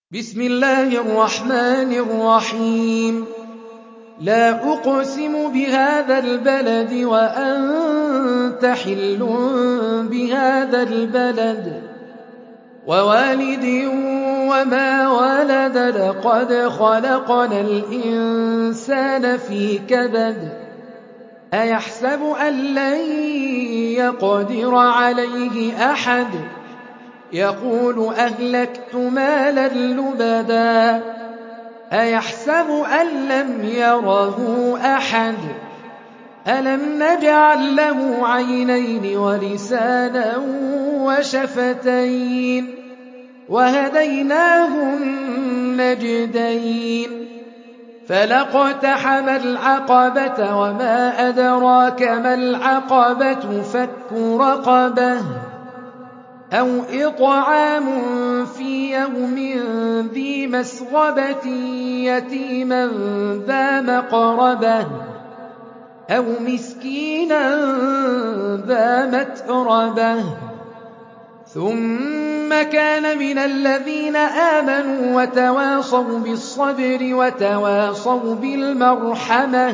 بسم الله الرحمن الرحيم لا أقسم بهذا البلد وأنت حل بهذا البلد ووالد وما ولد لقد خلقنا الإنسان في كبد أيحسب أن لن يقدر عليه أحد يقول أهلكت مالا لبدا أيحسب أن لم يره أحد ألم نجعل له عينين ولسانا وشفتين وهديناه النجدين فلاقتحم العقبة وما أدراك ما العقبة فك رقبة أو إطعام في يوم ذي مسغبة يتيما ذا مقربة أو مسكينا ذا متربة ثم كان من الذين آمنوا وتواصوا بالصبر وتواصوا بالمرحمة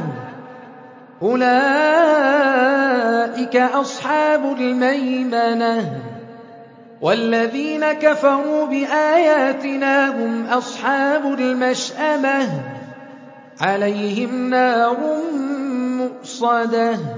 أولئك أصحاب الميمنة والذين كفروا بآياتنا هم أصحاب المشأمة عليهم نار مؤصدة